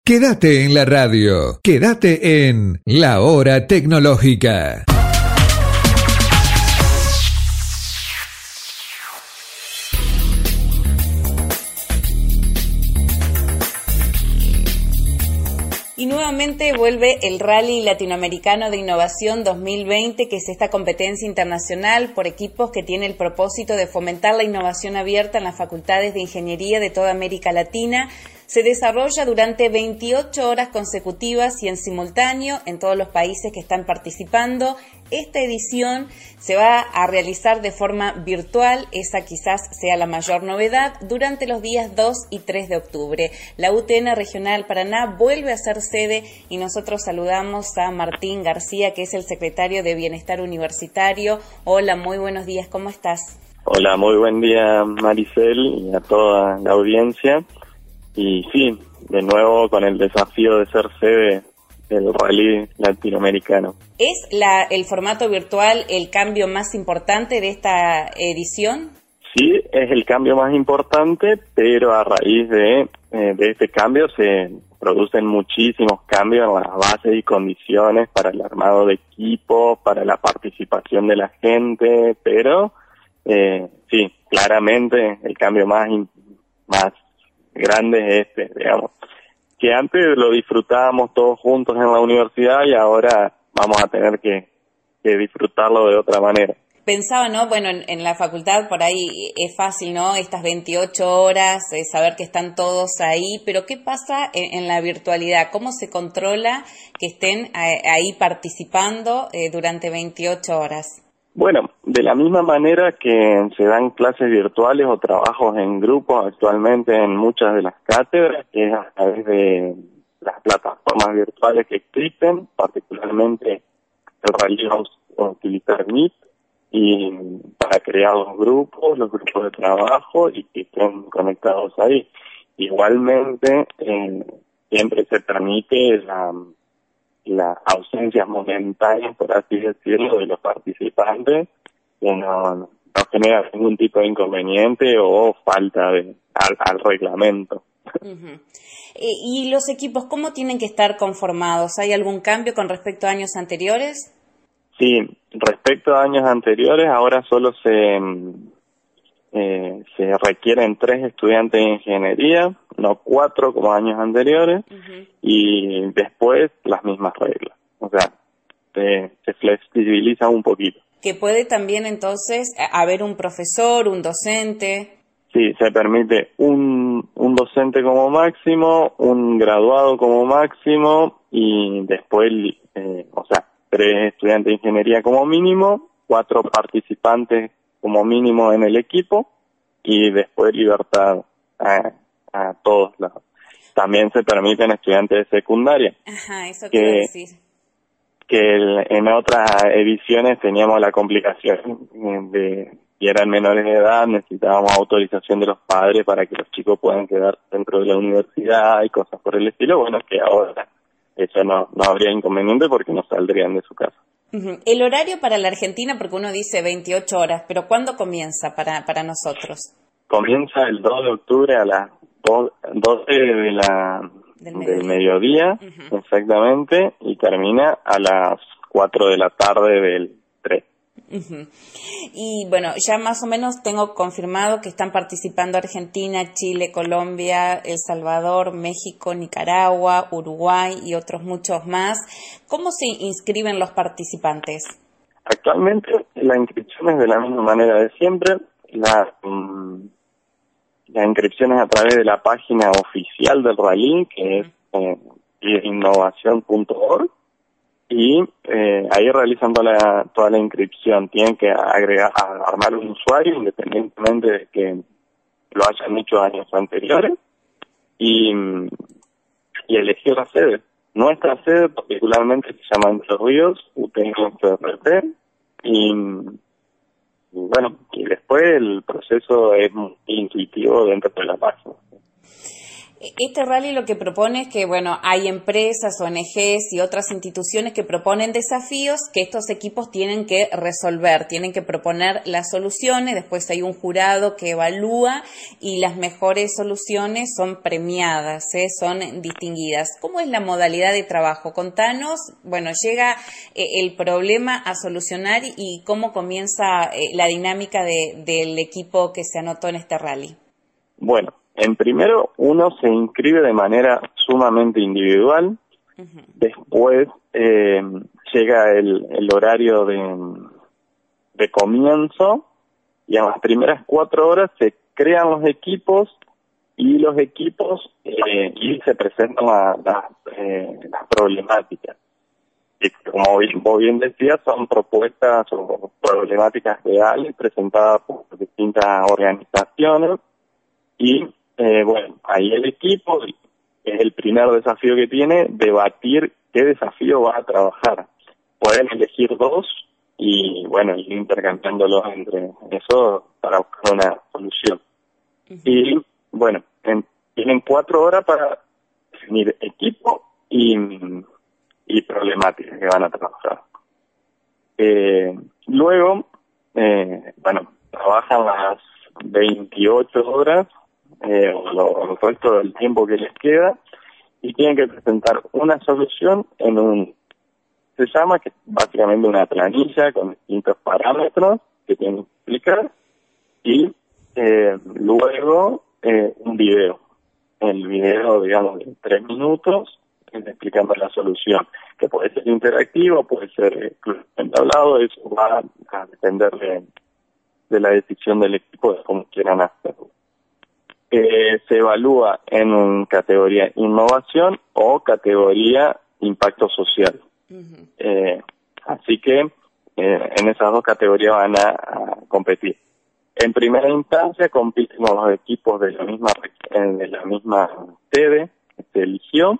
Quédate en la radio, quédate en La Hora Tecnológica. Y nuevamente vuelve el Rally Latinoamericano de Innovación 2020, que es esta competencia internacional por equipos que tiene el propósito de fomentar la innovación abierta en las facultades de ingeniería de toda América Latina. Se desarrolla durante 28 horas consecutivas y en simultáneo en todos los países que están participando. Esta edición se va a realizar de forma virtual, esa quizás sea la mayor novedad, durante los días 2 y 3 de octubre. La UTN Regional Paraná vuelve a ser sede y nosotros saludamos a Martín García, que es el secretario de Bienestar Universitario. Hola, muy buenos días, ¿cómo estás? Hola, muy buen día, Maricel, y a toda la audiencia. Y sí, de nuevo con el desafío de ser sede del Rally Latinoamericano. ¿Es el formato virtual el cambio más importante de esta edición? Sí, es el cambio más importante, pero a raíz de este cambio se producen muchísimos cambios en las bases y condiciones para el armado de equipos, para la participación de la gente, pero sí, claramente el cambio más grande es digamos, que antes lo disfrutábamos todos juntos en la universidad y ahora vamos a tener que disfrutarlo de otra manera. Pensaba, ¿no? Bueno, en la facultad por ahí es fácil, ¿no? Estas 28 horas, saber que están todos ahí, pero ¿qué pasa en la virtualidad? ¿Cómo se controla que estén ahí participando durante 28 horas? Bueno, de la misma manera que se dan clases virtuales o trabajos en grupos actualmente en muchas de las cátedras, que es a través de las plataformas virtuales que existen, particularmente el Rally va a utilizar Meet, y para crear los grupos de trabajo y que estén conectados ahí. Igualmente, siempre se permite las ausencias momentáneas, por así decirlo, de los participantes, que no genera ningún tipo de inconveniente o falta al reglamento. Uh-huh. ¿Y los equipos cómo tienen que estar conformados? ¿Hay algún cambio con respecto a años anteriores? Sí, respecto a años anteriores, ahora solo se requieren 3 estudiantes de ingeniería, no 4 como años anteriores, uh-huh. Y después las mismas reglas. O sea, se flexibiliza un poquito. ¿Que puede también entonces haber un profesor, un docente? Sí, se permite un docente como máximo, un graduado como máximo y después, 3 estudiantes de ingeniería como mínimo, 4 participantes como mínimo en el equipo y después libertad a todos lados. También se permiten estudiantes de secundaria. Ajá, eso quiero decir. Que en otras ediciones teníamos la complicación de si eran menores de edad, necesitábamos autorización de los padres para que los chicos puedan quedar dentro de la universidad y cosas por el estilo. Bueno, que ahora eso no habría inconveniente porque no saldrían de su casa. Uh-huh. El horario para la Argentina, porque uno dice 28 horas, pero ¿cuándo comienza para nosotros? Comienza el 2 de octubre a las 12 del mediodía, uh-huh. Exactamente, y termina a las 4 de la tarde del 3. Uh-huh. Y bueno, ya más o menos tengo confirmado que están participando Argentina, Chile, Colombia, El Salvador, México, Nicaragua, Uruguay y otros muchos más. ¿Cómo se inscriben los participantes? Actualmente la inscripción es de la misma manera de siempre. La inscripción es a través de la página oficial del Rally, que es innovación.org. Y ahí realizan toda la inscripción. Tienen que armar un usuario independientemente de que lo hayan hecho años anteriores y elegir la sede. Nuestra sede particularmente se llama Entre Ríos, UTN-CRT, y bueno, y después el proceso es muy intuitivo dentro de la página. Este rally lo que propone es que, bueno, hay empresas, ONGs y otras instituciones que proponen desafíos que estos equipos tienen que resolver, tienen que proponer las soluciones, después hay un jurado que evalúa y las mejores soluciones son premiadas, son distinguidas. ¿Cómo es la modalidad de trabajo? Contanos, bueno, llega el problema a solucionar y cómo comienza la dinámica del equipo que se anotó en este rally. Bueno, en primero uno se inscribe de manera sumamente individual, después llega el horario de comienzo y en las primeras 4 horas se crean los equipos y los equipos y se presentan las problemáticas. Y como vos bien decías, son propuestas o problemáticas reales presentadas por distintas organizaciones y bueno, ahí el equipo es el primer desafío que tiene, debatir qué desafío va a trabajar. Pueden elegir 2 y bueno, ir intercambiándolos entre eso para buscar una solución. Y bueno, tienen 4 horas para definir equipo y problemáticas que van a trabajar. Luego, bueno, trabajan las 28 horas o el resto del tiempo que les queda y tienen que presentar una solución se llama que es básicamente una planilla con distintos parámetros que tienen que explicar y luego un video. El video, digamos, de 3 minutos explicando la solución, que puede ser interactivo, puede ser entablado, eso va a depender de la decisión del equipo de cómo quieran hacerlo. Se evalúa en categoría innovación o categoría impacto social. Así que en esas 2 categorías van a competir. En primera instancia compiten los equipos de la misma sede que se eligió,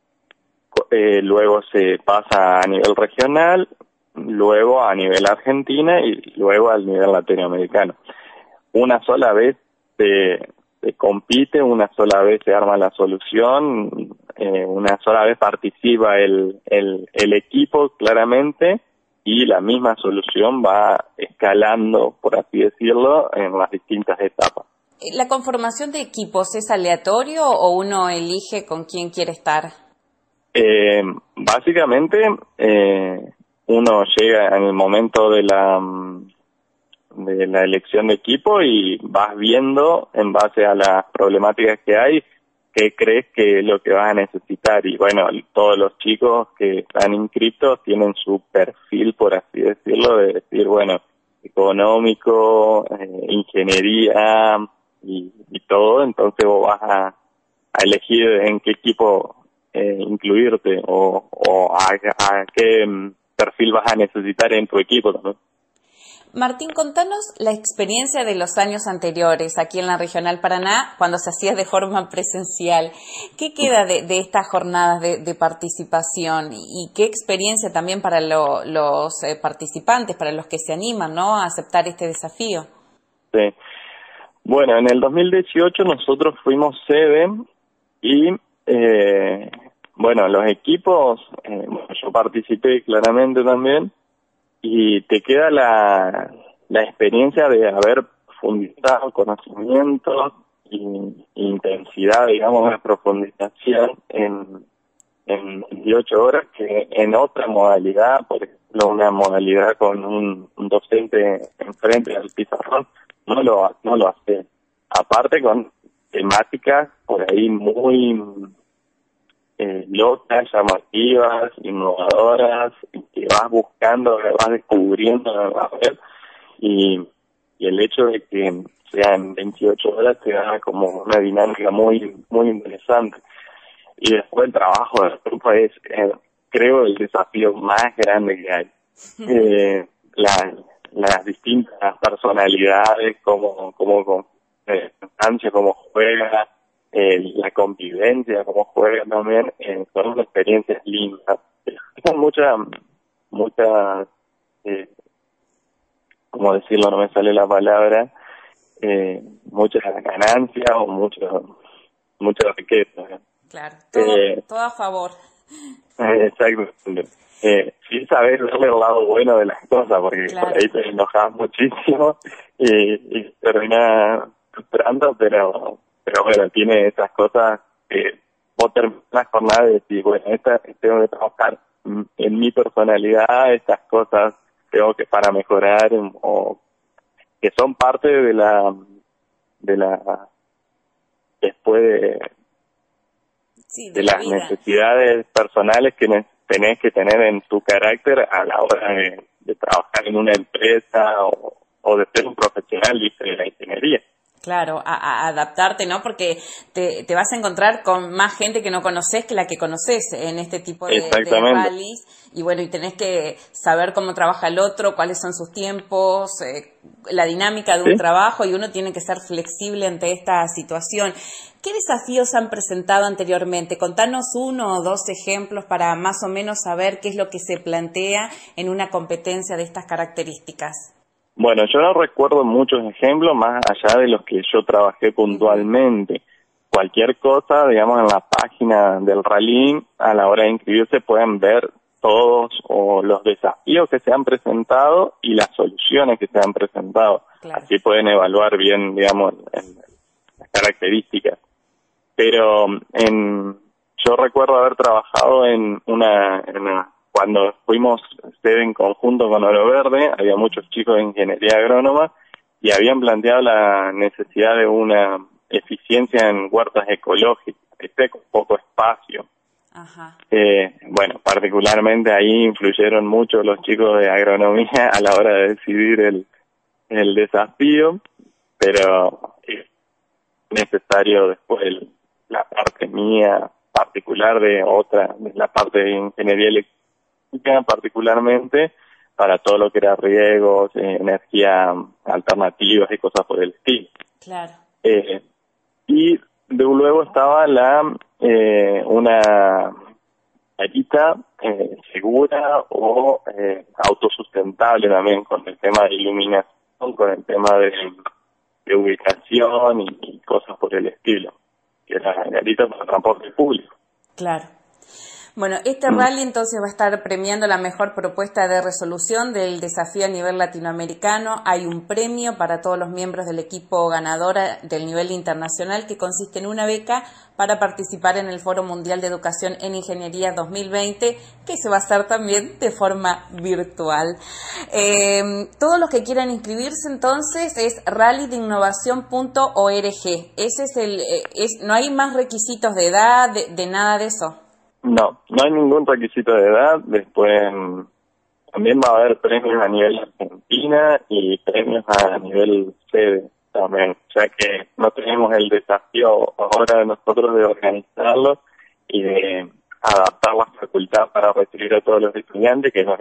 luego se pasa a nivel regional, luego a nivel Argentina y luego al nivel latinoamericano. Una sola vez se compite, una sola vez se arma la solución, una sola vez participa el equipo claramente y la misma solución va escalando, por así decirlo, en las distintas etapas. ¿La conformación de equipos es aleatorio o uno elige con quién quiere estar? Básicamente, uno llega en el momento de la elección de equipo y vas viendo en base a las problemáticas que hay qué crees que es lo que vas a necesitar. Y bueno, todos los chicos que están inscritos tienen su perfil, por así decirlo, de decir, bueno, económico, ingeniería y todo. Entonces vos vas a elegir en qué equipo incluirte o a qué perfil vas a necesitar en tu equipo también. Martín, contanos la experiencia de los años anteriores aquí en la Regional Paraná, cuando se hacía de forma presencial. ¿Qué queda de estas jornadas de participación? Y qué experiencia también para los participantes, para los que se animan, ¿no?, a aceptar este desafío. Sí. Bueno, en el 2018 nosotros fuimos sede y, bueno, los equipos, yo participé claramente también. Y te queda la experiencia de haber profundizado conocimientos y intensidad, digamos, de profundización en 18 horas, que en otra modalidad, por ejemplo, una modalidad con un docente enfrente del pizarrón, no lo hace. Aparte con temáticas por ahí muy locas, llamativas, innovadoras, que vas buscando, vas descubriendo en la web, y el hecho de que sean 28 horas te da como una dinámica muy muy interesante. Y después el trabajo del grupo es, creo, el desafío más grande que hay. Las distintas personalidades, como Francia, cómo juega, la convivencia, cómo juega también, son experiencias lindas. Son muchas, ¿cómo decirlo? No me sale la palabra, muchas ganancias o mucha riqueza. Claro, todo a favor. Exactamente. Sí saber verle el lado bueno de las cosas, porque claro, por ahí te enojas muchísimo y termina frustrando, pero bueno, tiene esas cosas que vos terminas la jornada y decís, bueno, tengo que trabajar en mi personalidad, estas cosas tengo que para mejorar, o que son parte de la después de las vida, necesidades personales que tenés que tener en tu carácter a la hora de trabajar en una empresa o de ser un profesional, ¿viste?, de la ingeniería. Claro, a adaptarte, ¿no? Porque te vas a encontrar con más gente que no conoces que la que conoces en este tipo de rallies. Y bueno, y tenés que saber cómo trabaja el otro, cuáles son sus tiempos, la dinámica de un trabajo, y uno tiene que ser flexible ante esta situación. ¿Qué desafíos han presentado anteriormente? Contanos 1 o 2 ejemplos para más o menos saber qué es lo que se plantea en una competencia de estas características. Bueno, yo no recuerdo muchos ejemplos más allá de los que yo trabajé puntualmente. Cualquier cosa, digamos, en la página del rally, a la hora de inscribirse pueden ver todos o los desafíos que se han presentado y las soluciones que se han presentado. Claro. Así pueden evaluar bien, digamos, las características. Pero yo recuerdo haber trabajado en una cuando fuimos sede en conjunto con Oro Verde, había muchos chicos de ingeniería agrónoma y habían planteado la necesidad de una eficiencia en huertas ecológicas, con poco espacio. Ajá. Bueno, particularmente ahí influyeron mucho los chicos de agronomía a la hora de decidir el desafío, pero es necesario después la parte mía particular de la parte de ingeniería electrónica, particularmente para todo lo que era riegos, energía alternativas y cosas por el estilo. Claro. Y luego estaba una carita segura o autosustentable también, con el tema de iluminación, con el tema de ubicación y cosas por el estilo, que es la garita para transporte público. Claro. Bueno, este rally entonces va a estar premiando la mejor propuesta de resolución del desafío a nivel latinoamericano. Hay un premio para todos los miembros del equipo ganador del nivel internacional que consiste en una beca para participar en el Foro Mundial de Educación en Ingeniería 2020, que se va a hacer también de forma virtual. Todos los que quieran inscribirse entonces es rallydeinnovación.org. Ese es no hay más requisitos de edad, de nada de eso. No hay ningún requisito de edad. Después también va a haber premios a nivel Argentina y premios a nivel sede también, ya que no tenemos el desafío ahora de nosotros de organizarlo y de adaptar la facultad para recibir a todos los estudiantes, que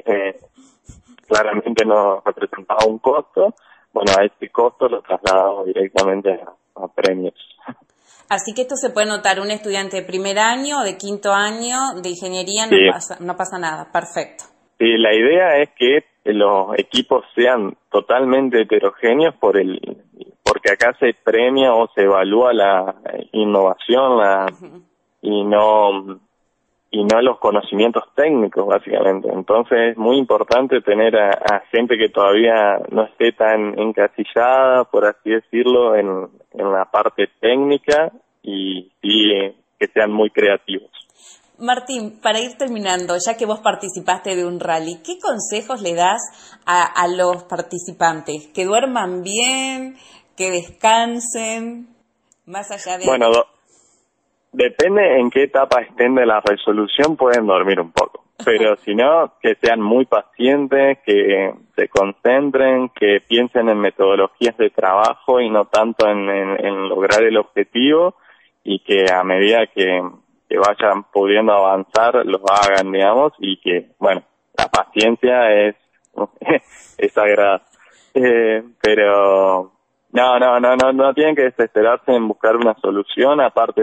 claramente nos representaba un costo. Bueno, a ese costo lo trasladamos directamente a premios. Así que esto se puede notar un estudiante de primer año o de quinto año de ingeniería, no pasa nada. Perfecto. Sí, la idea es que los equipos sean totalmente heterogéneos porque acá se premia o se evalúa la innovación y no los conocimientos técnicos, básicamente. Entonces es muy importante tener a gente que todavía no esté tan encasillada, por así decirlo, en la parte técnica y que sean muy creativos. Martín, para ir terminando, ya que vos participaste de un rally, ¿qué consejos le das a los participantes? ¿Que duerman bien? ¿Que descansen? Más allá de... Bueno, depende en qué etapa estén de la resolución, pueden dormir un poco. Pero si no, que sean muy pacientes, que se concentren, que piensen en metodologías de trabajo y no tanto en lograr el objetivo, y que a medida que vayan pudiendo avanzar, los hagan, digamos, y que, bueno, la paciencia es sagrada. Pero no tienen que desesperarse en buscar una solución, aparte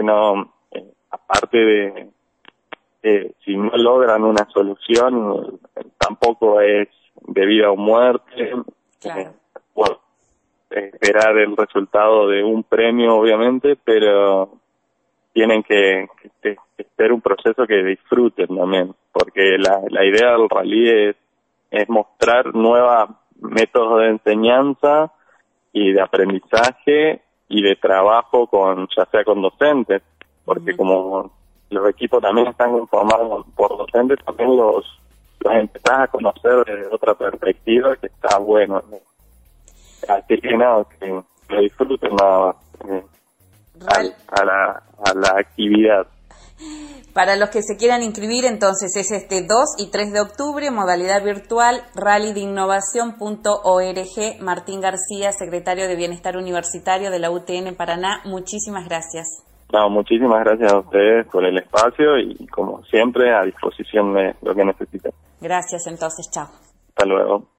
de si no logran una solución, tampoco es de vida o muerte. Claro. Bueno, esperar el resultado de un premio, obviamente, pero tienen que ser un proceso que disfruten también, porque la idea del rally es mostrar nuevos métodos de enseñanza y de aprendizaje y de trabajo ya sea con docentes, porque como los equipos también están conformados por docentes, también los empezás a conocer desde otra perspectiva, que está bueno, ¿no? Así que nada, que lo disfruten nada más a la actividad. Para los que se quieran inscribir, entonces es este 2 y 3 de octubre, modalidad virtual, rallydeinnovación.org. Martín García, secretario de Bienestar Universitario de la UTN Paraná, muchísimas gracias. No, muchísimas gracias a ustedes por el espacio y como siempre a disposición de lo que necesiten. Gracias entonces, chao. Hasta luego.